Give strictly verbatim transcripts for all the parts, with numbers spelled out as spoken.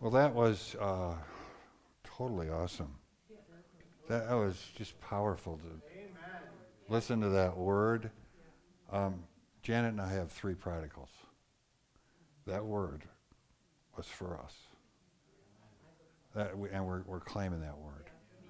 Well, that was uh, totally awesome. That, that was just powerful to listen to that word. Um, Janet and I have three prodigals. That word was for us. That we, and we're, we're claiming that word.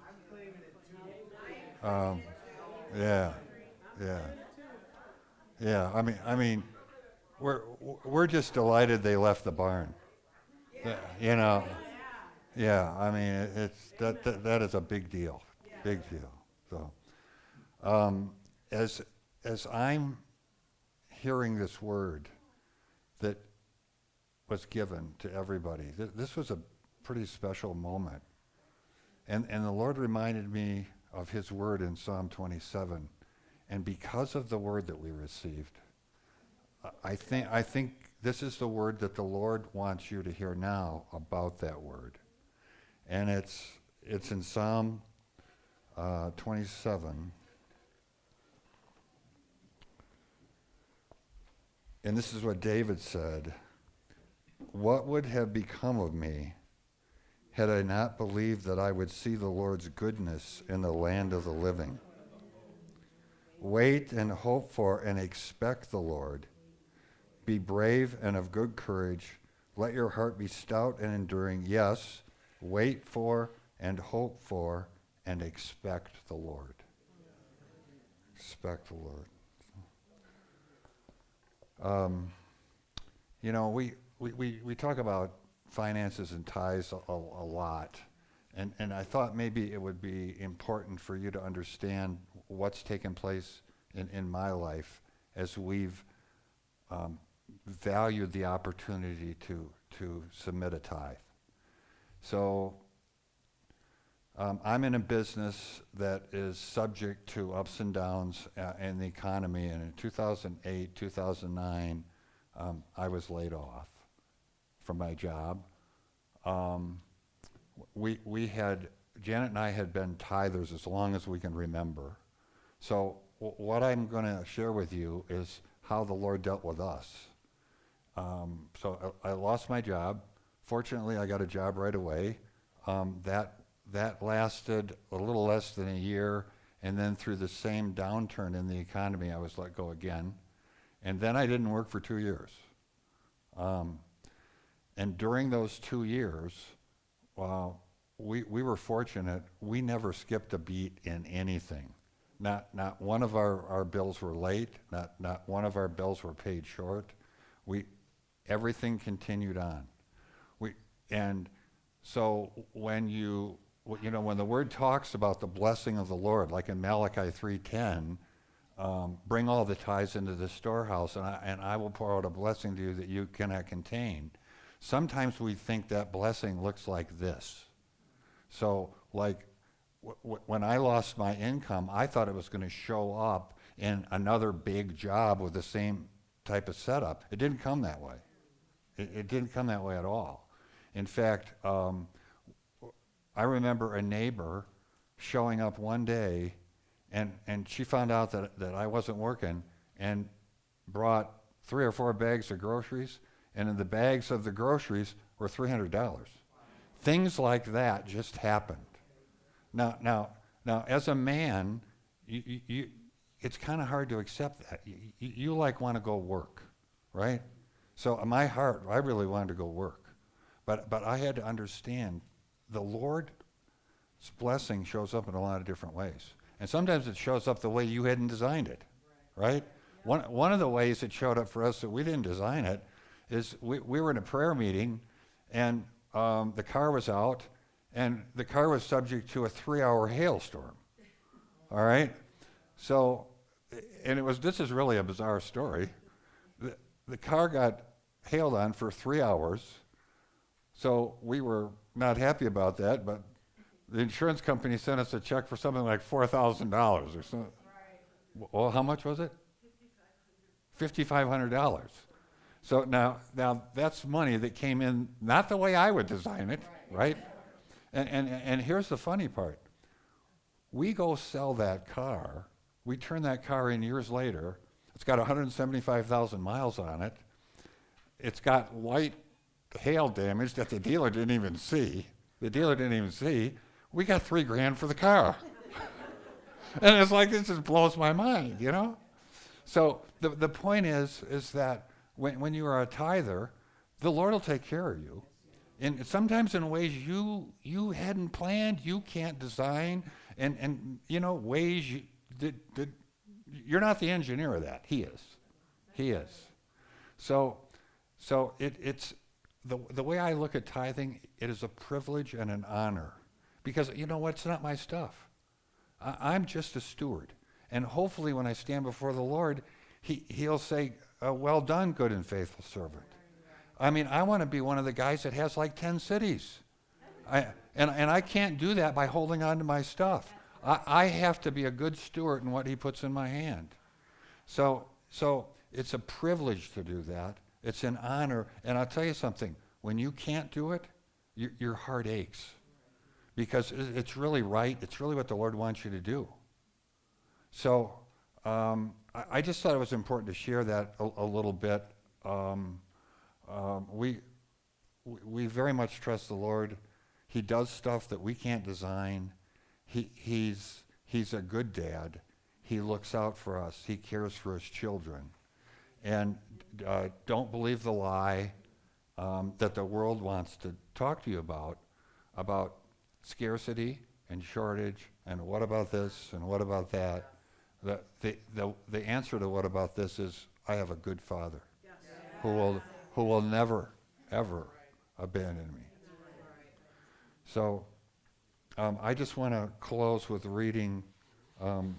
Um, yeah, yeah, yeah. I mean, I mean, we're we're just delighted they left the barn. That- you know, yeah. I mean, it, it's that, that that is a big deal, big deal. So, um, as as I'm hearing this word that was given to everybody, th- this was a pretty special moment. And, and the Lord reminded me of his word in Psalm twenty-seven. And because of the word that we received, I think, I think this is the word that the Lord wants you to hear now about that word. And it's, it's in Psalm uh, twenty-seven. And this is what David said. What would have become of me had I not believed that I would see the Lord's goodness in the land of the living? Wait and hope for and expect the Lord. Be brave and of good courage. Let your heart be stout and enduring. Yes, wait for and hope for and expect the Lord. Expect the Lord. Um, you know, we, we, we, we talk about finances and tithes a, a, a lot. And, and I thought maybe it would be important for you to understand what's taken place in, in my life as we've um, valued the opportunity to, to submit a tithe. So um, I'm in a business that is subject to ups and downs uh, in the economy. And in two thousand eight, two thousand nine, um, I was laid off from my job. Um, we we had Janet and I had been tithers as long as we can remember. So w- what I'm going to share with you is how the Lord dealt with us. Um, so I, I lost my job. Fortunately, I got a job right away. Um, that that lasted a little less than a year, and then through the same downturn in the economy, I was let go again. And then I didn't work for two years. Um, and during those two years, well, we we were fortunate. We never skipped a beat in anything. Not not one of our, our bills were late. Not not one of our bills were paid short. We everything continued on. We and so when you you know when the word talks about the blessing of the Lord, like in Malachi three ten, um, bring all the tithes into the storehouse, and I, and I will pour out a blessing to you that you cannot contain. Sometimes we think that blessing looks like this. So, like, w- w- when I lost my income, I thought it was going to show up in another big job with the same type of setup. It didn't come that way. It, it didn't come that way at all. In fact, um, I remember a neighbor showing up one day, and, and she found out that, that I wasn't working and brought three or four bags of groceries, and in the bags of the groceries were three hundred dollars. Things like that just happened. Now, now, now, as a man, you, you, you, it's kind of hard to accept that. You, you, you like want to go work, right? So in my heart, I really wanted to go work, but but I had to understand the Lord's blessing shows up in a lot of different ways, and sometimes it shows up the way you hadn't designed it, right? One one of the ways it showed up for us that we didn't design it is we we were in a prayer meeting, and um, the car was out, and the car was subject to a three-hour hailstorm. All right, so and it was this is really a bizarre story. The, the car got hailed on for three hours, so we were not happy about that. But the insurance company sent us a check for something like four thousand dollars or something. Well, how much was it? Fifty-five hundred dollars. So now, now that's money that came in not the way I would design it, right? And, and, and here's the funny part. We go sell that car. We turn that car in years later. It's got one hundred seventy-five thousand miles on it. It's got white hail damage that the dealer didn't even see. The dealer didn't even see. We got three grand for the car. And it's like, this just blows my mind, you know? So the the point is, is that when, when you are a tither, the Lord will take care of you. And sometimes in ways you you hadn't planned, you can't design, and, and you know, ways you did, did, you're not the engineer of that. He is. He is. So so it it's the the way I look at tithing, it is a privilege and an honor. Because you know what, it's not my stuff. I, I'm just a steward. And hopefully when I stand before the Lord, he, he'll say, uh, well done, good and faithful servant. I mean, I want to be one of the guys that has like ten cities. I, and, and I can't do that by holding on to my stuff. I, I have to be a good steward in what he puts in my hand. So, so it's a privilege to do that. It's an honor. And I'll tell you something. When you can't do it, your, your heart aches. Because it's really right. It's really what the Lord wants you to do. So um, I, I just thought it was important to share that a, a little bit. Um, um, we, we very much trust the Lord. He does stuff that we can't design. He, he's, he's a good dad. He looks out for us. He cares for his children. And uh, don't believe the lie um, that the world wants to talk to you about, about scarcity and shortage and what about this and what about that. The, the, the, the answer to what about this is, I have a good father yes. who will who will never, ever abandon me. So um, I just want to close with reading um,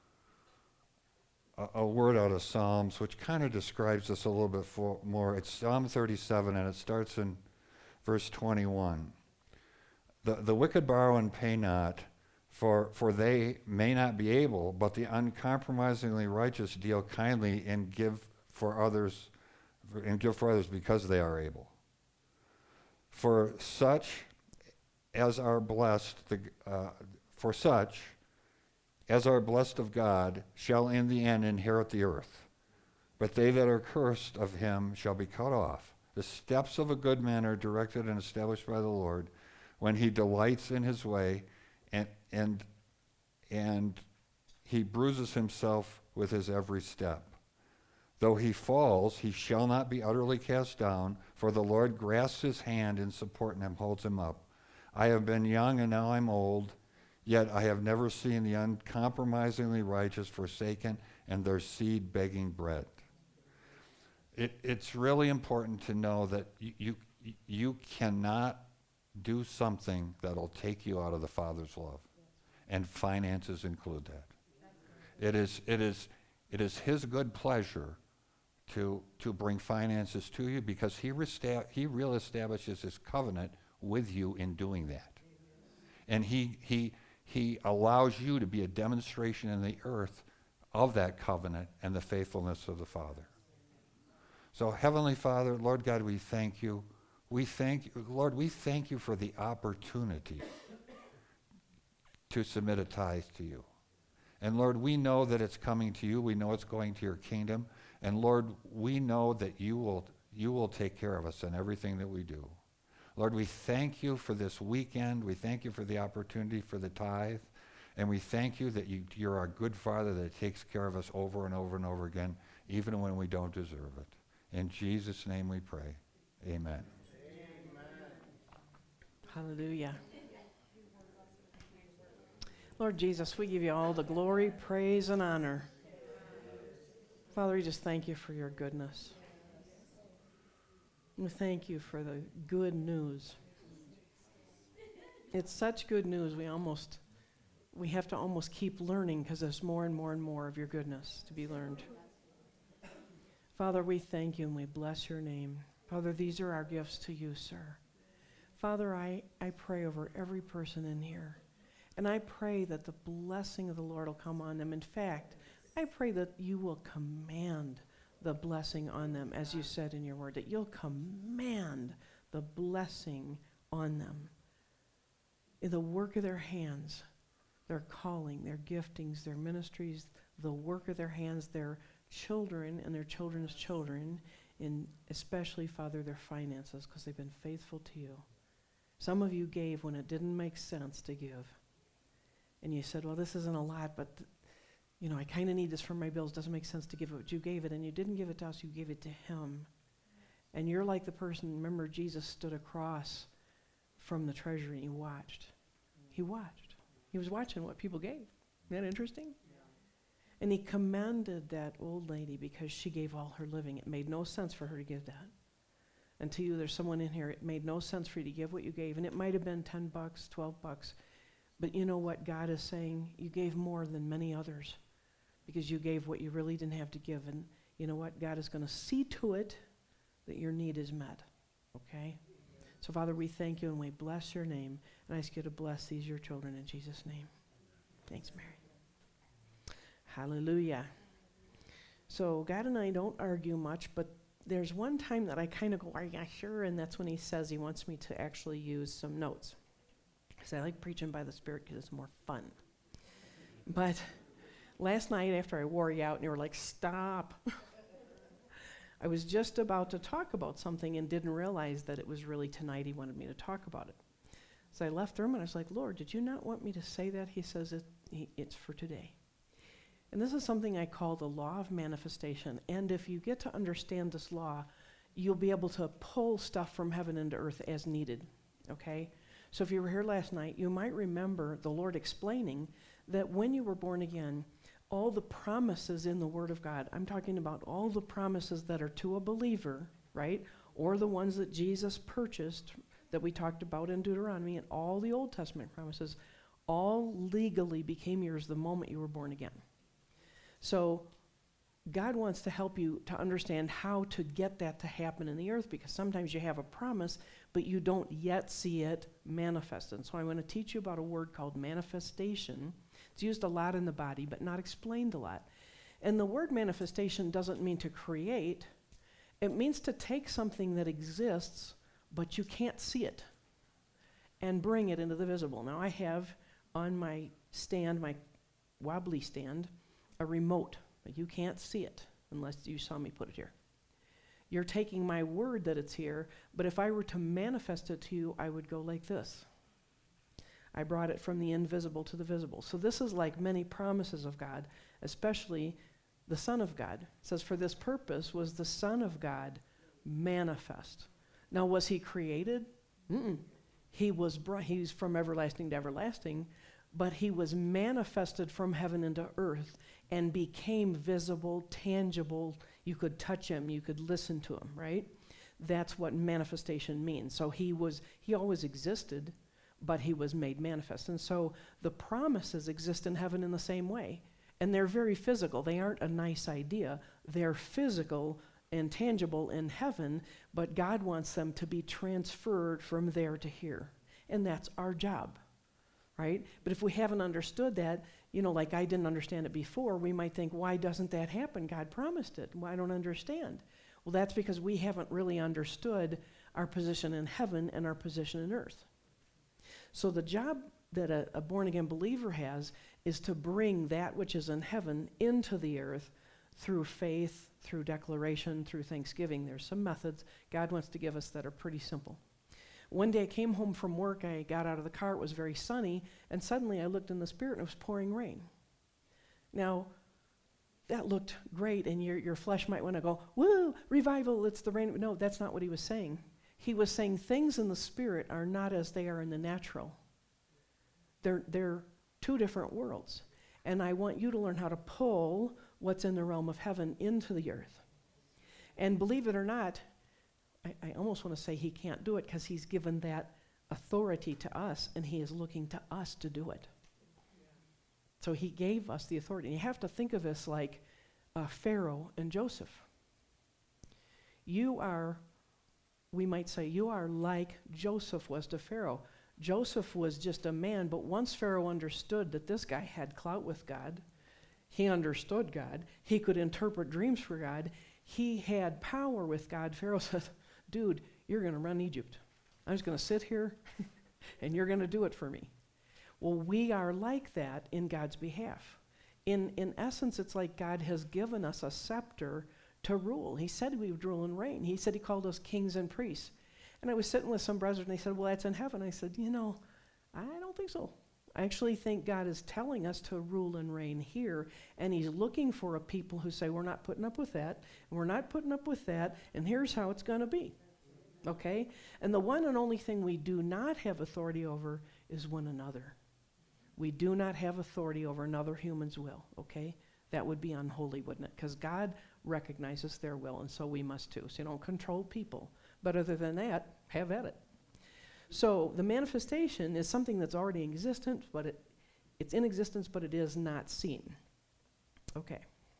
a, a word out of Psalms, which kind of describes this a little bit for, more. It's Psalm thirty-seven, and it starts in verse twenty-one. The, the wicked borrow and pay not, for, for they may not be able, but the uncompromisingly righteous deal kindly and give for others, and give for others because they are able. For such as are blessed, the, uh, for such as are blessed of God shall in the end inherit the earth. But they that are cursed of him shall be cut off. The steps of a good man are directed and established by the Lord, when he delights in his way, and and and he bruises himself with his every step. Though he falls, he shall not be utterly cast down, for the Lord grasps his hand in support and holds him up. I have been young and now I'm old, yet I have never seen the uncompromisingly righteous forsaken and their seed begging bread. It, it's really important to know that you, you, you cannot do something that'll take you out of the Father's love. And finances include that. It is, it is, it is his good pleasure to, to bring finances to you, because he, resta- he really establishes his covenant with you in doing that. And he, he, he allows you to be a demonstration in the earth of that covenant and the faithfulness of the Father. So Heavenly Father, Lord God, we thank you. We thank you, Lord, we thank you for the opportunity to submit a tithe to you. And Lord, we know that it's coming to you. We know it's going to your kingdom. And Lord, we know that you will you will take care of us in everything that we do. Lord, we thank you for this weekend. We thank you for the opportunity for the tithe. And we thank you that you, you're our good Father that takes care of us over and over and over again, even when we don't deserve it. In Jesus' name we pray. Amen. Hallelujah. Lord Jesus, we give you all the glory, praise, and honor. Father, we just thank you for your goodness. We thank you for the good news. It's such good news, we almost, we have to almost keep learning, because there's more and more and more of your goodness to be learned. Father, we thank you and we bless your name. Father, these are our gifts to you, sir. Father, I, I pray over every person in here, and I pray that the blessing of the Lord will come on them. In fact, I pray that you will command the blessing on them, as you said in your word, that you'll command the blessing on them. In the work of their hands, their calling, their giftings, their ministries, the work of their hands, their children and their children's children, in especially, Father, their finances, because they've been faithful to you. Some of you gave when it didn't make sense to give. And you said, well, this isn't a lot, but th- you know, I kind of need this for my bills. Doesn't make sense to give it, but you gave it, and you didn't give it to us, you gave it to him. And you're like the person, remember, Jesus stood across from the treasury and he watched. He watched. He was watching what people gave. Isn't that interesting? Yeah. And he commended that old lady because she gave all her living. It made no sense for her to give that. And to you, there's someone in here, it made no sense for you to give what you gave. And it might have been ten bucks, twelve bucks. But you know what God is saying? You gave more than many others because you gave what you really didn't have to give. And you know what? God is going to see to it that your need is met. Okay? So, Father, we thank you and we bless your name. And I ask you to bless these, your children, in Jesus' name. Thanks, Mary. Hallelujah. So, God and I don't argue much, but there's one time that I kind of go, are you sure? And that's when he says he wants me to actually use some notes. Because I like preaching by the Spirit because it's more fun. But last night after I wore you out and you were like, stop. I was just about to talk about something and didn't realize that it was really tonight he wanted me to talk about it. So I left the room and I was like, Lord, did you not want me to say that? He says it, he, it's for today. And this is something I call the law of manifestation. And if you get to understand this law, you'll be able to pull stuff from heaven into earth as needed, okay? So if you were here last night, you might remember the Lord explaining that when you were born again, all the promises in the Word of God, I'm talking about all the promises that are to a believer, right? Or the ones that Jesus purchased that we talked about in Deuteronomy, and all the Old Testament promises, all legally became yours the moment you were born again. So God wants to help you to understand how to get that to happen in the earth, because sometimes you have a promise, but you don't yet see it manifested. So I'm going to teach you about a word called manifestation. It's used a lot in the body, but not explained a lot. And the word manifestation doesn't mean to create. It means to take something that exists, but you can't see it, and bring it into the visible. Now I have on my stand, my wobbly stand, a remote, but you can't see it unless you saw me put it here. You're taking my word that it's here, but if I were to manifest it to you, I would go like this. I brought it from the invisible to the visible. So this is like many promises of God, especially the Son of God. It says, for this purpose was the Son of God manifest. Now, was he created? Mm-mm. He was brought, he's from everlasting to everlasting, but he was manifested from heaven into earth and became visible, tangible. You could touch him, you could listen to him, right? That's what manifestation means. So he was, he always existed, but he was made manifest. And so the promises exist in heaven in the same way. And they're very physical. They aren't a nice idea. They're physical and tangible in heaven, but God wants them to be transferred from there to here. And that's our job, right? But if we haven't understood that, you know, like I didn't understand it before, we might think, why doesn't that happen? God promised it. Well, I don't understand. Well, that's because we haven't really understood our position in heaven and our position in earth. So the job that a, a born-again believer has is to bring that which is in heaven into the earth through faith, through declaration, through thanksgiving. There's some methods God wants to give us that are pretty simple. One day I came home from work, I got out of the car, it was very sunny, and suddenly I looked in the Spirit and it was pouring rain. Now, that looked great, and your, your flesh might want to go, woo, revival, it's the rain. No, that's not what he was saying. He was saying things in the Spirit are not as they are in the natural. They're, they're two different worlds. And I want you to learn how to pull what's in the realm of heaven into the earth. And believe it or not, I, I almost want to say he can't do it because he's given that authority to us, and he is looking to us to do it. Yeah. So he gave us the authority. And you have to think of this like uh, Pharaoh and Joseph. You are, we might say, you are like Joseph was to Pharaoh. Joseph was just a man, but once Pharaoh understood that this guy had clout with God, he understood God, he could interpret dreams for God, he had power with God. Pharaoh said, dude, you're going to run Egypt. I'm just going to sit here, and you're going to do it for me. Well, we are like that in God's behalf. In, in essence, it's like God has given us a scepter to rule. He said we would rule and reign. He said he called us kings and priests. And I was sitting with some brothers, and they said, well, that's in heaven. I said, you know, I don't think so. I actually think God is telling us to rule and reign here, and he's looking for a people who say, we're not putting up with that, and we're not putting up with that, and here's how it's going to be. Okay? And the one and only thing we do not have authority over is one another. We do not have authority over another human's will, okay? That would be unholy, wouldn't it? Because God recognizes their will, and so we must too. So you don't control people. But other than that, have at it. So the manifestation is something that's already existent, but it, it's in existence, but it is not seen. Okay.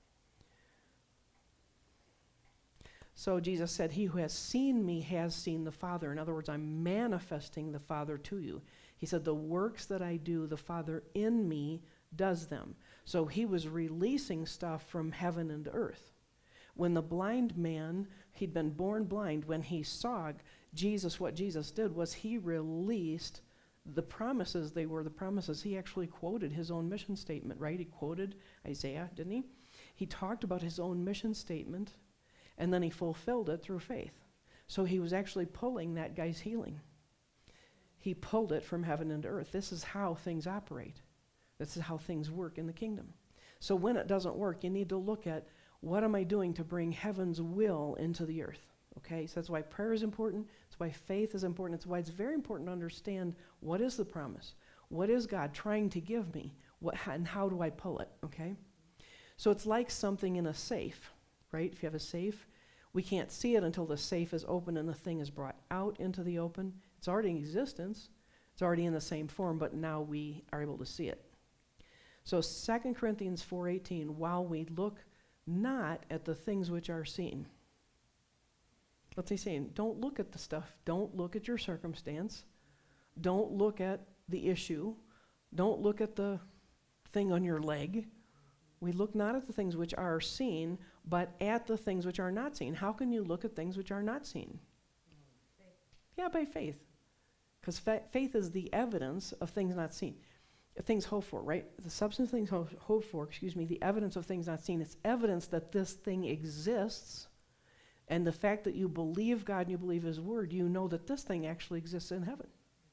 So Jesus said, he who has seen me has seen the Father. In other words, I'm manifesting the Father to you. He said, the works that I do, the Father in me does them. So he was releasing stuff from heaven and earth. When the blind man, he'd been born blind, when he saw Jesus, what Jesus did was he released the promises. They were the promises. He actually quoted his own mission statement, right? He quoted Isaiah, didn't he? He talked about his own mission statement, and then he fulfilled it through faith. So he was actually pulling that guy's healing. He pulled it from heaven and earth. This is how things operate. This is how things work in the kingdom. So when it doesn't work, you need to look at, what am I doing to bring heaven's will into the earth? Okay, so that's why prayer is important. That's why faith is important. It's why it's very important to understand, what is the promise? What is God trying to give me? What, and how do I pull it? Okay? So it's like something in a safe, right? If you have a safe, we can't see it until the safe is open and the thing is brought out into the open. It's already in existence. It's already in the same form, but now we are able to see it. So Second Corinthians four eighteen, while we look not at the things which are seen. What's he saying? Don't look at the stuff. Don't look at your circumstance. Don't look at the issue. Don't look at the thing on your leg. We look not at the things which are seen, but at the things which are not seen. How can you look at things which are not seen? Faith. Yeah, by faith. Because fa- faith is the evidence of things not seen. Things hoped for, right? The substance of things ho- hoped for, excuse me, the evidence of things not seen. It's evidence that this thing exists, and the fact that you believe God and you believe his word, you know that this thing actually exists in heaven.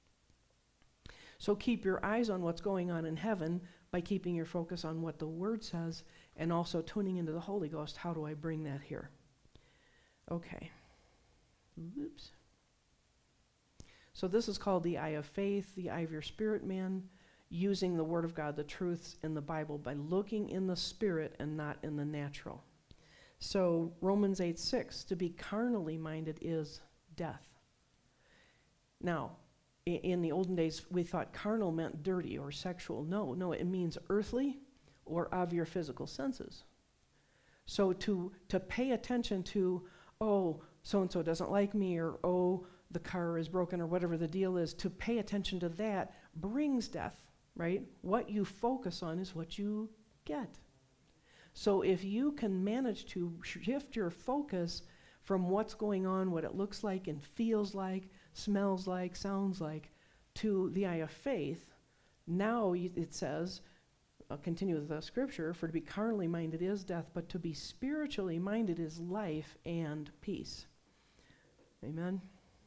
So keep your eyes on what's going on in heaven by keeping your focus on what the word says, and also tuning into the Holy Ghost. How do I bring that here? Okay. Oops. So this is called the eye of faith, the eye of your spirit man, using the word of God, the truths in the Bible, by looking in the spirit and not in the natural. So Romans eight six, to be carnally minded is death. Now, i- in the olden days, we thought carnal meant dirty or sexual. No, no, it means earthly or of your physical senses. So to, to pay attention to, oh, so-and-so doesn't like me, or oh, the car is broken, or whatever the deal is, to pay attention to that brings death. Right? What you focus on is what you get. So if you can manage to shift your focus from what's going on, what it looks like and feels like, smells like, sounds like, to the eye of faith, now it says, I'll continue with the scripture, for to be carnally minded is death, but to be spiritually minded is life and peace. Amen?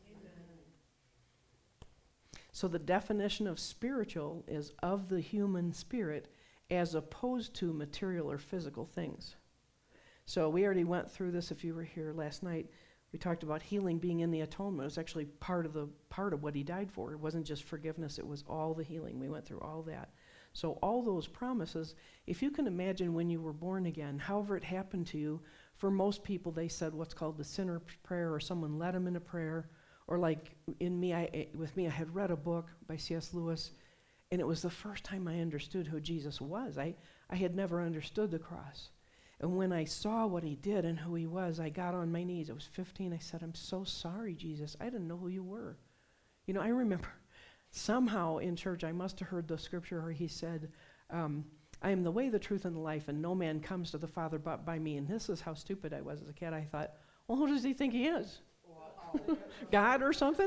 So the definition of spiritual is of the human spirit as opposed to material or physical things. So we already went through this if you were here last night. We talked about healing being in the atonement. It was actually part of the part of what he died for. It wasn't just forgiveness, it was all the healing. We went through all that. So all those promises, if you can imagine when you were born again, however it happened to you, for most people they said what's called the sinner prayer, or someone led them in a prayer. Or like in me, I, with me, I had read a book by C S Lewis, and it was the first time I understood who Jesus was. I, I had never understood the cross. And when I saw what he did and who he was, I got on my knees. I was fifteen. I said, I'm so sorry, Jesus. I didn't know who you were. You know, I remember somehow in church, I must have heard the scripture where he said, um, I am the way, the truth, and the life, and no man comes to the Father but by me. And this is how stupid I was as a kid. I thought, well, who does he think he is? God or something?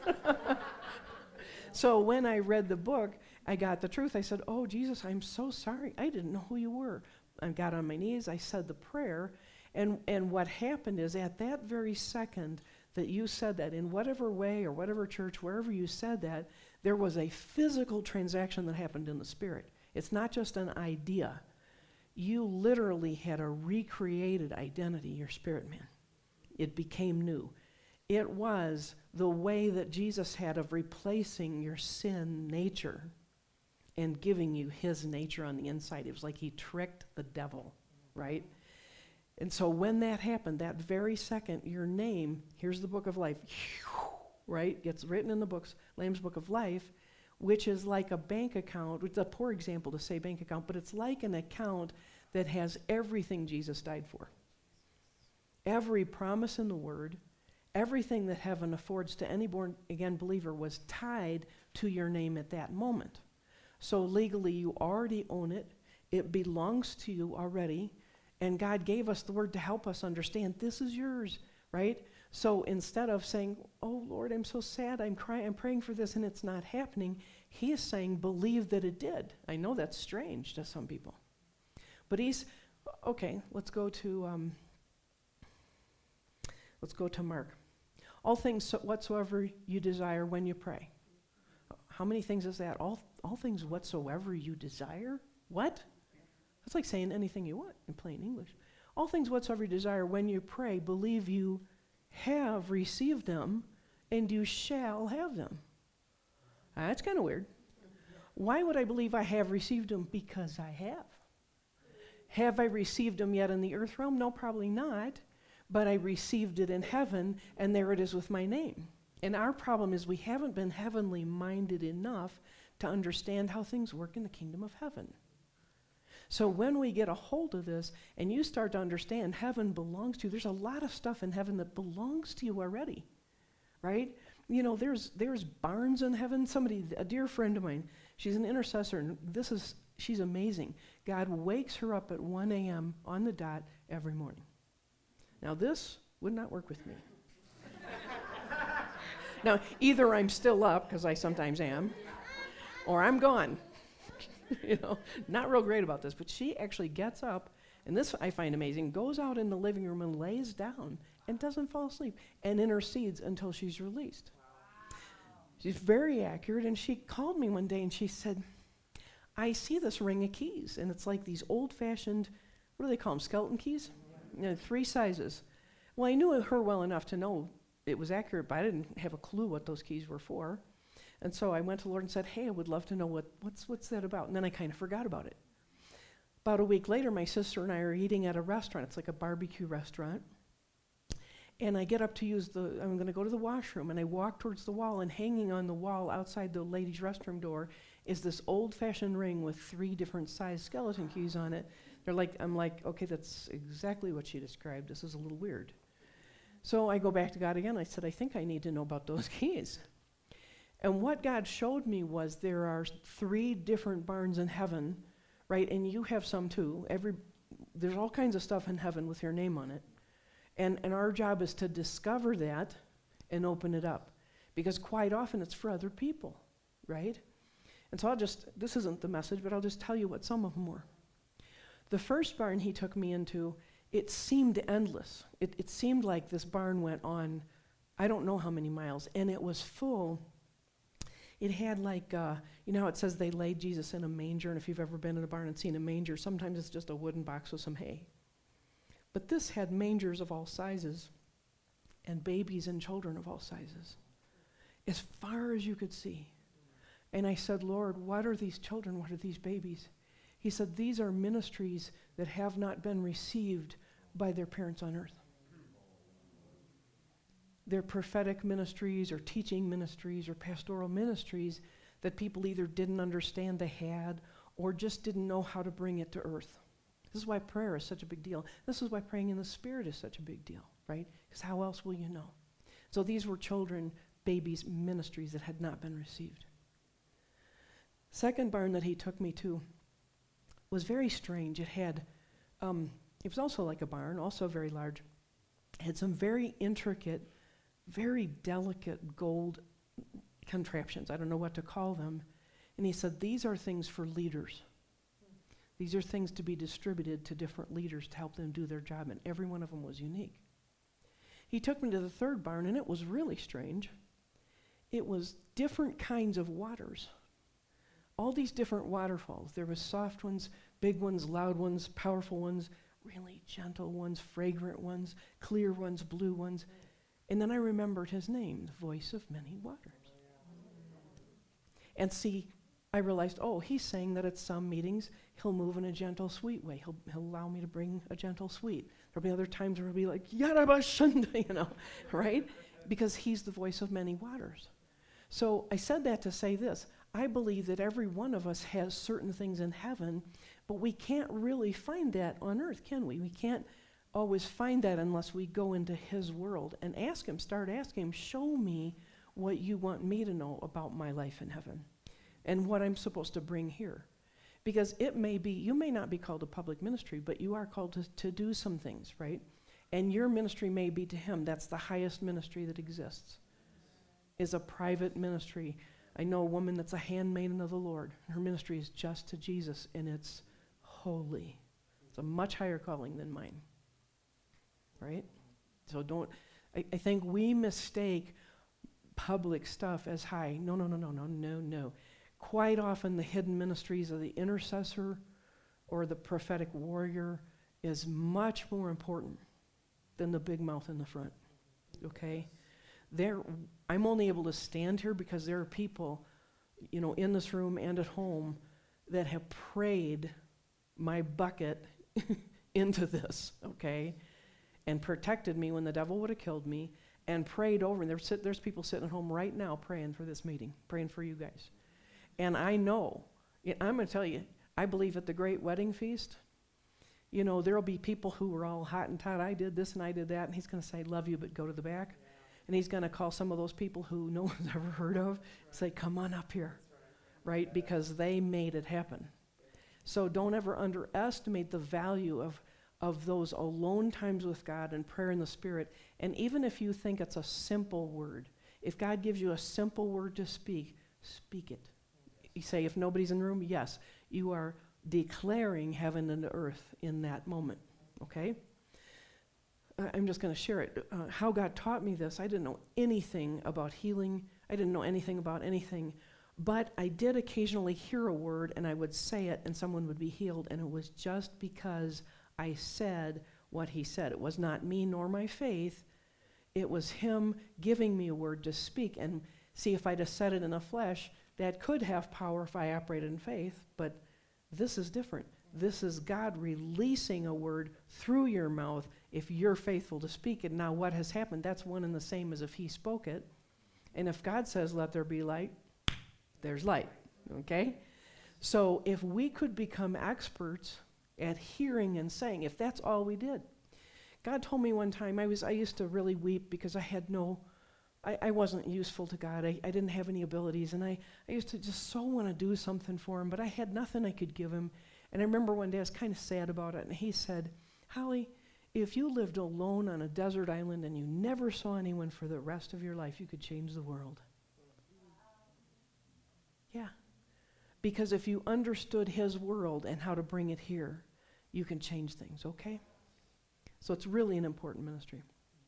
So when I read the book, I got the truth. I said, oh, Jesus, I'm so sorry. I didn't know who you were. I got on my knees. I said the prayer. And, and what happened is at that very second that you said that, in whatever way or whatever church, wherever you said that, there was a physical transaction that happened in the spirit. It's not just an idea. You literally had a recreated identity, your spirit man. It became new. It was the way that Jesus had of replacing your sin nature and giving you his nature on the inside. It was like he tricked the devil, right? And so when that happened, that very second, your name, here's the book of life, right? Gets written in the books, Lamb's Book of Life, which is like a bank account. It's a poor example to say bank account, but it's like an account that has everything Jesus died for. Every promise in the Word, everything that heaven affords to any born-again believer was tied to your name at that moment. So legally, you already own it. It belongs to you already. And God gave us the Word to help us understand this is yours, right? So instead of saying, oh, Lord, I'm so sad, I'm crying, I'm praying for this, and it's not happening, he is saying, believe that it did. I know that's strange to some people. But he's, okay, let's go to, um, let's go to Mark. All things so whatsoever you desire when you pray. How many things is that? All, all things whatsoever you desire? What? It's like saying anything you want in plain English. All things whatsoever you desire when you pray, believe you have received them, and you shall have them. Uh, that's kind of weird. Why would I believe I have received them? Because I have. Have I received them yet in the earth realm? No, probably not. But I received it in heaven, and there it is with my name. And our problem is we haven't been heavenly minded enough to understand how things work in the kingdom of heaven. So when we get a hold of this and you start to understand heaven belongs to you, there's a lot of stuff in heaven that belongs to you already, right? You know, there's there's barns in heaven. Somebody, a dear friend of mine, she's an intercessor, and this is, she's amazing. God wakes her up at one a.m. on the dot every morning. Now this would not work with me. Now, either I'm still up, because I sometimes am, or I'm gone. You know, not real great about this, but she actually gets up, and this I find amazing, goes out in the living room and lays down and doesn't fall asleep and intercedes until she's released. Wow. She's very accurate, and she called me one day and she said, I see this ring of keys, and it's like these old-fashioned, what do they call them, skeleton keys? You know, three sizes. Well, I knew her well enough to know it was accurate, but I didn't have a clue what those keys were for. And so I went to the Lord and said, hey, I would love to know what, what's what's that about. And then I kind of forgot about it. About a week later, my sister and I are eating at a restaurant. It's like a barbecue restaurant. And I get up to use the, I'm going to go to the washroom. And I walk towards the wall, and hanging on the wall outside the ladies' restroom door is this old-fashioned ring with three different size skeleton keys on it. They're like, I'm like, okay, that's exactly what she described. This is a little weird. So I go back to God again. I said, I think I need to know about those keys. And what God showed me was there are three different barns in heaven, right? And you have some too. Every there's all kinds of stuff in heaven with your name on it. And and our job is to discover that and open it up. Because quite often it's for other people, right? And so I'll just, this isn't the message, but I'll just tell you what some of them were. The first barn he took me into, it seemed endless. It, it seemed like this barn went on, I don't know how many miles, and it was full. It had like, uh, you know how it says they laid Jesus in a manger, and if you've ever been in a barn and seen a manger, sometimes it's just a wooden box with some hay. But this had mangers of all sizes, and babies and children of all sizes, as far as you could see. And I said, Lord, what are these children? What are these babies? He said, these are ministries that have not been received by their parents on earth. They're prophetic ministries or teaching ministries or pastoral ministries that people either didn't understand they had or just didn't know how to bring it to earth. This is why prayer is such a big deal. This is why praying in the Spirit is such a big deal, right? Because how else will you know? So these were children, babies, ministries that had not been received. Second barn that he took me to was very strange. It had, um, it was also like a barn, also very large. It had some very intricate, very delicate gold contraptions. I don't know what to call them. And he said, these are things for leaders. These are things to be distributed to different leaders to help them do their job, and every one of them was unique. He took me to the third barn, and it was really strange. It was different kinds of waters. All these different waterfalls. There was soft ones, big ones, loud ones, powerful ones, really gentle ones, fragrant ones, clear ones, blue ones. And then I remembered his name, the voice of many waters. And see, I realized, oh, he's saying that at some meetings, he'll move in a gentle, sweet way. He'll, he'll allow me to bring a gentle, sweet. There'll be other times where he'll be like, Yarabashanda, you know, right? Because he's the voice of many waters. So I said that to say this. I believe that every one of us has certain things in heaven, but we can't really find that on earth, can we? We can't always find that unless we go into his world and ask him, start asking him, show me what you want me to know about my life in heaven and what I'm supposed to bring here. Because it may be, you may not be called to public ministry, but you are called to, to do some things, right? And your ministry may be to him. That's the highest ministry that exists, is a private ministry. I know a woman that's a handmaiden of the Lord. Her ministry is just to Jesus, and it's holy. It's a much higher calling than mine, right? So don't, I, I think we mistake public stuff as high. No, no, no, no, no, no, no. Quite often the hidden ministries of the intercessor or the prophetic warrior is much more important than the big mouth in the front, okay? There, I'm only able to stand here because there are people, you know, in this room and at home that have prayed my bucket into this, okay, and protected me when the devil would have killed me, and prayed over. And there's, sit, there's people sitting at home right now praying for this meeting, praying for you guys. And I know, I'm going to tell you, I believe at the great wedding feast, you know, there'll be people who were all hot and tight. I did this and I did that, and he's going to say, love you, but go to the back. And he's going to call some of those people who no one's ever heard of, say, come on up here, right? Because they made it happen. So don't ever underestimate the value of, of those alone times with God and prayer in the Spirit. And even if you think it's a simple word, if God gives you a simple word to speak, speak it. You say, if nobody's in the room, yes, you are declaring heaven and earth in that moment, okay? I'm just going to share it. Uh, how God taught me this, I didn't know anything about healing. I didn't know anything about anything. But I did occasionally hear a word, and I would say it, and someone would be healed, and it was just because I said what he said. It was not me nor my faith. It was him giving me a word to speak. And see, if I'd have said it in the flesh, that could have power if I operated in faith, but this is different. This is God releasing a word through your mouth if you're faithful to speak it. Now what has happened, that's one and the same as if he spoke it. And if God says, let there be light, there's light, okay? So if we could become experts at hearing and saying, if that's all we did. God told me one time, I was I used to really weep because I had no, I, I wasn't useful to God. I, I didn't have any abilities, and I, I used to just so want to do something for him, but I had nothing I could give him. And I remember one day I was kind of sad about it, and he said, Holly, if you lived alone on a desert island and you never saw anyone for the rest of your life, you could change the world. Yeah. Because if you understood his world and how to bring it here, you can change things, okay? So it's really an important ministry.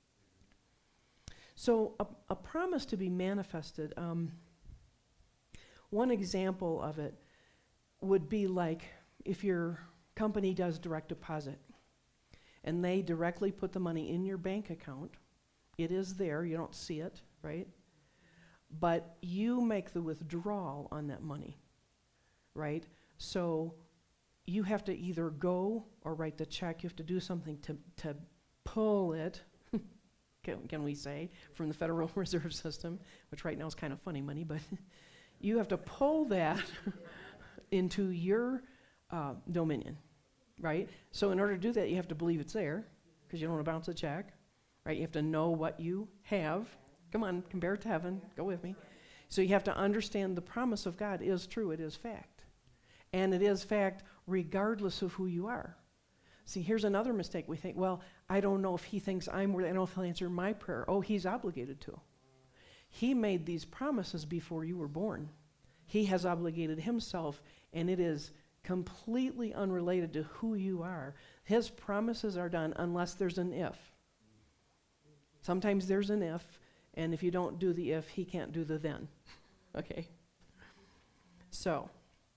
So a, a promise to be manifested, um, one example of it would be like if your company does direct deposit and they directly put the money in your bank account, it is there, you don't see it, right? But you make the withdrawal on that money, right? So you have to either go or write the check. You have to do something to, to pull it, can, can we say, from the Federal Reserve System, which right now is kind of funny money, but you have to pull that into your uh, dominion, right? So in order to do that, you have to believe it's there, because you don't want to bounce a check, right? You have to know what you have. Come on, compare it to heaven. Go with me. So you have to understand the promise of God is true. It is fact. And it is fact regardless of who you are. See, here's another mistake. We think, well, I don't know if he thinks I'm worthy. I don't know if he'll answer my prayer. Oh, he's obligated to. He made these promises before you were born. He has obligated himself, and it is completely unrelated to who you are. His promises are done unless there's an if. Sometimes there's an if, and if you don't do the if, he can't do the then. Okay? So,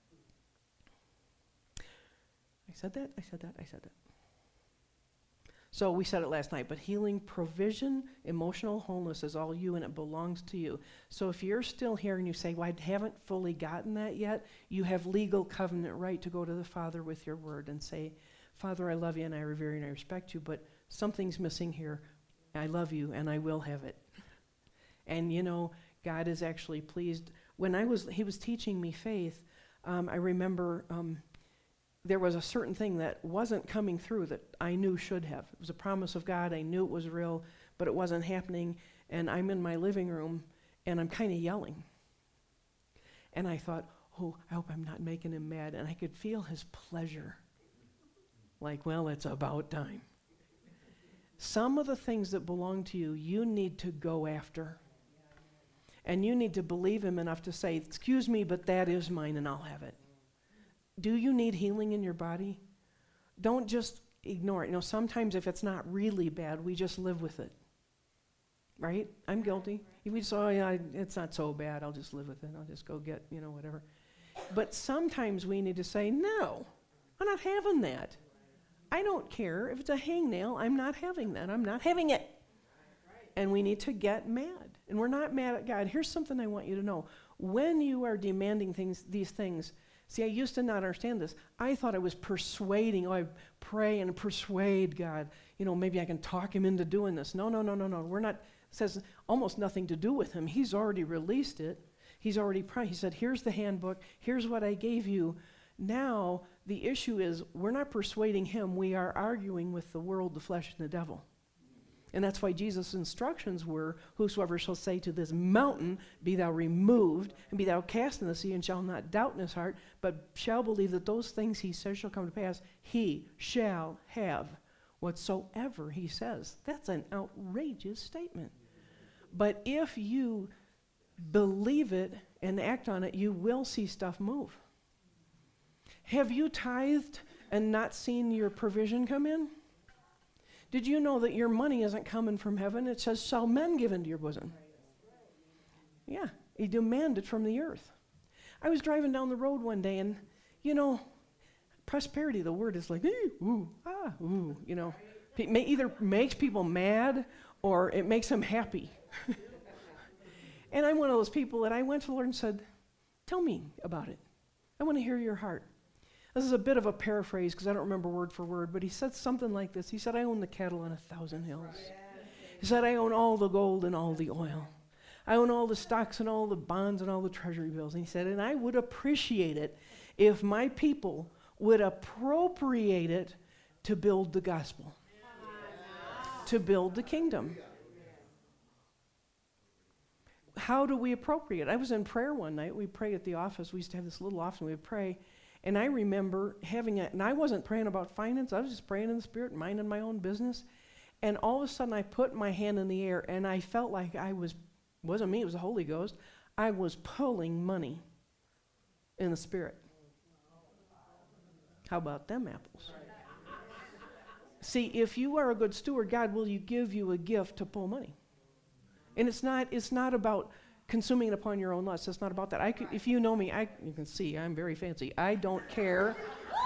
I said that, I said that, I said that. So we said it last night, but healing, provision, emotional wholeness is all you and it belongs to you. So if you're still here and you say, well, I haven't fully gotten that yet, you have legal covenant right to go to the Father with your word and say, Father, I love you and I revere you and I respect you, but something's missing here. I love you and I will have it. And you know, God is actually pleased. When I was, he was teaching me faith, um, I remember um, there was a certain thing that wasn't coming through that I knew should have. It was a promise of God. I knew it was real, but it wasn't happening. And I'm in my living room, and I'm kind of yelling. And I thought, oh, I hope I'm not making him mad. And I could feel his pleasure. Like, well, it's about time. Some of the things that belong to you, you need to go after. And you need to believe him enough to say, excuse me, but that is mine, and I'll have it. Do you need healing in your body? Don't just ignore it. You know, sometimes if it's not really bad, we just live with it. Right? I'm guilty. We just, oh yeah, it's not so bad. I'll just live with it. I'll just go get, you know, whatever. But sometimes we need to say, no, I'm not having that. I don't care. If it's a hangnail, I'm not having that. I'm not having it. And we need to get mad. And we're not mad at God. Here's something I want you to know. When you are demanding things, these things, see, I used to not understand this. I thought I was persuading. Oh, I pray and persuade God. You know, maybe I can talk him into doing this. No, no, no, no, no. We're not, it says almost nothing to do with him. He's already released it. He's already prayed. He said, here's the handbook. Here's what I gave you. Now, the issue is we're not persuading him. We are arguing with the world, the flesh, and the devil. And that's why Jesus' instructions were, whosoever shall say to this mountain, be thou removed, and be thou cast in the sea, and shall not doubt in his heart, but shall believe that those things he says shall come to pass, he shall have whatsoever he says. That's an outrageous statement. But if you believe it and act on it, you will see stuff move. Have you tithed and not seen your provision come in? Did you know that your money isn't coming from heaven? It says, shall men give into your bosom? Yeah, he demanded from the earth. I was driving down the road one day, and, you know, prosperity, the word is like, eh, ooh, ah, ooh, you know. It may either makes people mad or it makes them happy. And I'm one of those people that I went to the Lord and said, tell me about it. I want to hear your heart. This is a bit of a paraphrase because I don't remember word for word, but he said something like this. He said, I own the cattle on a thousand hills. He said, I own all the gold and all the oil. I own all the stocks and all the bonds and all the treasury bills. And he said, and I would appreciate it if my people would appropriate it to build the gospel, to build the kingdom. How do we appropriate? I was in prayer one night. We prayed at the office. We used to have this little office and we would pray. And I remember having it, and I wasn't praying about finance. I was just praying in the Spirit, minding my own business. And all of a sudden, I put my hand in the air, and I felt like I was, wasn't me, it was the Holy Ghost. I was pulling money in the Spirit. How about them apples? See, if you are a good steward, God will you give you a gift to pull money. And it's not, it's not about consuming it upon your own lust. It's not about that. I could, if you know me, I, you can see I'm very fancy. I don't care.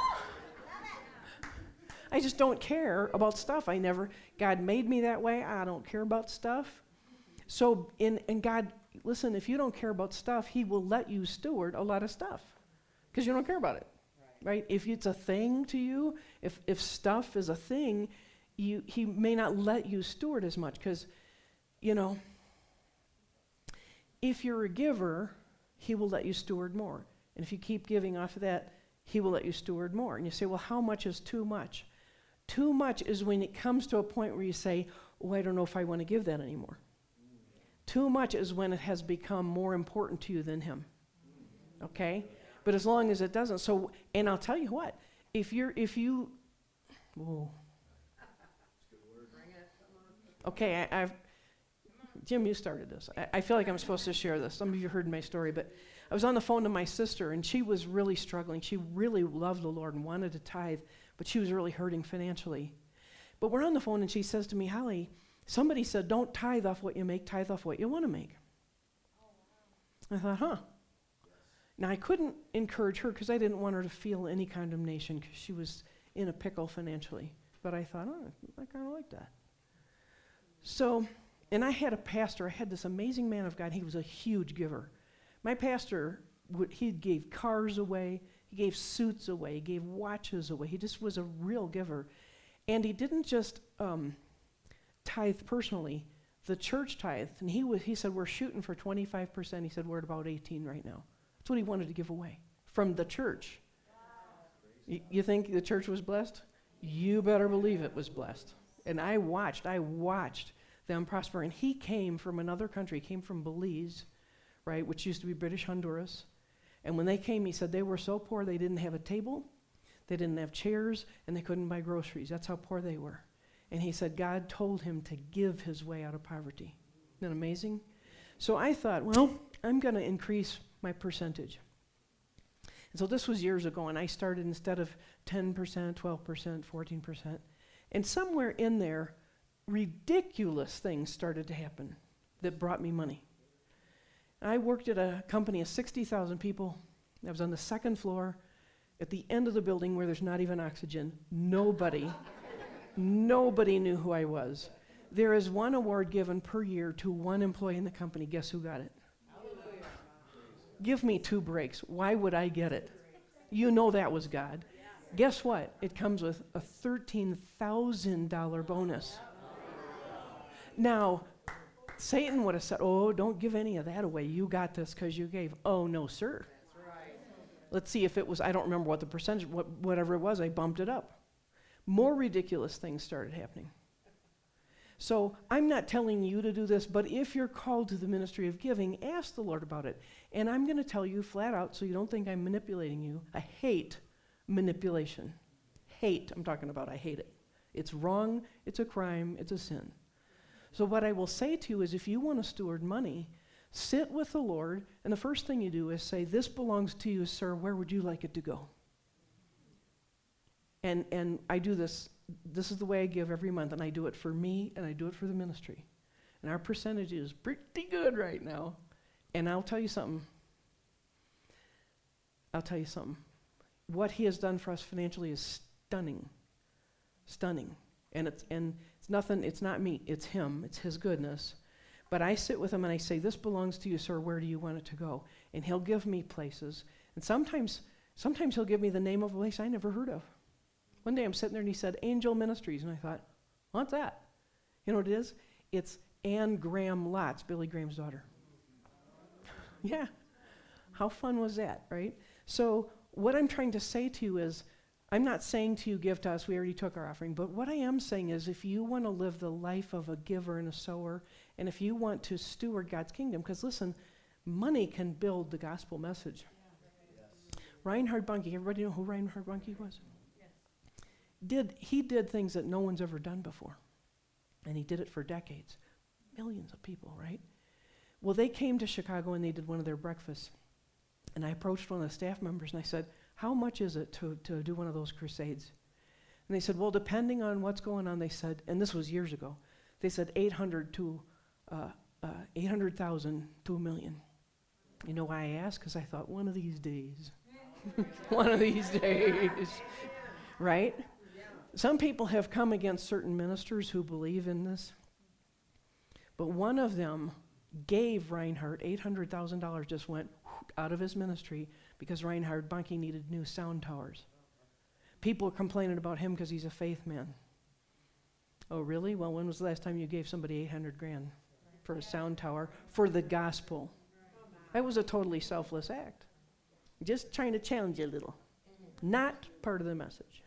I just don't care about stuff. I never, God made me that way. I don't care about stuff. So, in, and God, listen, if you don't care about stuff, he will let you steward a lot of stuff because you don't care about it, right. right? If it's a thing to you, if, if stuff is a thing, you, he may not let you steward as much because, you know, if you're a giver, he will let you steward more. And if you keep giving off of that, he will let you steward more. And you say, well, how much is too much? Too much is when it comes to a point where you say, oh, I don't know if I want to give that anymore. Mm. Too much is when it has become more important to you than him. Mm. Okay? But as long as it doesn't, so, and I'll tell you what, if you're, if you, whoa. Okay, I, I've, Jim, you started this. I, I feel like I'm supposed to share this. Some of you heard my story, but I was on the phone to my sister, and she was really struggling. She really loved the Lord and wanted to tithe, but she was really hurting financially. But we're on the phone, and she says to me, Holly, somebody said, don't tithe off what you make, tithe off what you want to make. Oh, wow. I thought, huh. Yes. Now, I couldn't encourage her because I didn't want her to feel any condemnation because she was in a pickle financially. But I thought, oh, I kind of like that. So, and I had a pastor. I had this amazing man of God. He was a huge giver. My pastor, would, he gave cars away. He gave suits away. He gave watches away. He just was a real giver. And he didn't just um, tithe personally. The church tithed. And he was, he said, we're shooting for twenty-five percent. He said, we're at about eighteen right now. That's what he wanted to give away from the church. Wow. Y- you think the church was blessed? You better believe it was blessed. And I watched, I watched them prosper. And he came from another country. He came from Belize, right, which used to be British Honduras. And when they came, he said they were so poor they didn't have a table, they didn't have chairs, and they couldn't buy groceries. That's how poor they were. And he said God told him to give his way out of poverty. Isn't that amazing? So I thought, well, I'm going to increase my percentage. And so this was years ago, and I started instead of ten percent, twelve percent, fourteen percent. And somewhere in there, ridiculous things started to happen that brought me money. I worked at a company of sixty thousand people. I was on the second floor at the end of the building where there's not even oxygen. Nobody, nobody knew who I was. There is one award given per year to one employee in the company. Guess who got it? Hallelujah. Give me two breaks. Why would I get it? You know that was God. Yeah. Guess what? It comes with a thirteen thousand dollars bonus. Now, Satan would have said, oh, don't give any of that away. You got this because you gave. Oh, no, sir. That's right. Let's see if it was, I don't remember what the percentage, what, whatever it was, I bumped it up. More ridiculous things started happening. So I'm not telling you to do this, but if you're called to the ministry of giving, ask the Lord about it. And I'm going to tell you flat out so you don't think I'm manipulating you. I hate manipulation. Hate, I'm talking about, I hate it. It's wrong, it's a crime, it's a sin. So what I will say to you is if you want to steward money, sit with the Lord, and the first thing you do is say, this belongs to you, sir, where would you like it to go? And and I do this, this is the way I give every month, and I do it for me, and I do it for the ministry. And our percentage is pretty good right now. And I'll tell you something. I'll tell you something. What he has done for us financially is stunning. Stunning. And it's and it's nothing, it's not me, it's him, it's his goodness. But I sit with him and I say, this belongs to you, sir, where do you want it to go? And he'll give me places. And sometimes, sometimes he'll give me the name of a place I never heard of. One day I'm sitting there and he said, Angel Ministries. And I thought, what's that? You know what it is? It's Ann Graham Lotz, Billy Graham's daughter. Yeah. How fun was that, right? So what I'm trying to say to you is, I'm not saying to you, give to us, we already took our offering, but what I am saying is if you want to live the life of a giver and a sower, and if you want to steward God's kingdom, because listen, money can build the gospel message. Yeah. Yes. Reinhard Bonnke, everybody know who Reinhard Bonnke was? Yes. Did, he did things that no one's ever done before, and he did it for decades. Millions of people, right? Well, they came to Chicago and they did one of their breakfasts, and I approached one of the staff members and I said, how much is it to, to do one of those crusades? And they said, well, depending on what's going on, they said, and this was years ago, they said eight hundred to uh, uh, eight hundred thousand to a million. You know why I asked? Because I thought, one of these days, one of these days, right? Some people have come against certain ministers who believe in this, but one of them gave Reinhard eight hundred thousand dollars, just went out of his ministry because Reinhard Bonnke needed new sound towers. People are complaining about him because he's a faith man. Oh, really? Well, when was the last time you gave somebody eight hundred grand for a sound tower for the gospel? That was a totally selfless act. Just trying to challenge you a little. Not part of the message.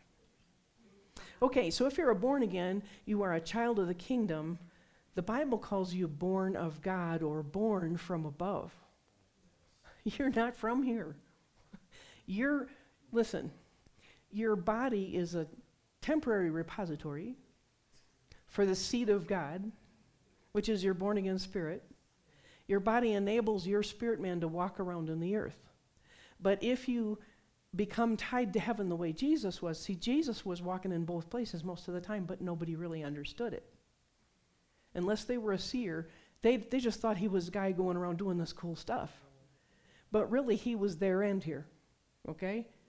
Okay, so if you're a born again, you are a child of the kingdom. The Bible calls you born of God or born from above. You're not from here. You're, listen, your body is a temporary repository for the seed of God, which is your born again spirit. Your body enables your spirit man to walk around in the earth. But if you become tied to heaven the way Jesus was, see, Jesus was walking in both places most of the time, but nobody really understood it. Unless they were a seer, they, they just thought he was a guy going around doing this cool stuff. But really, he was there and here, okay?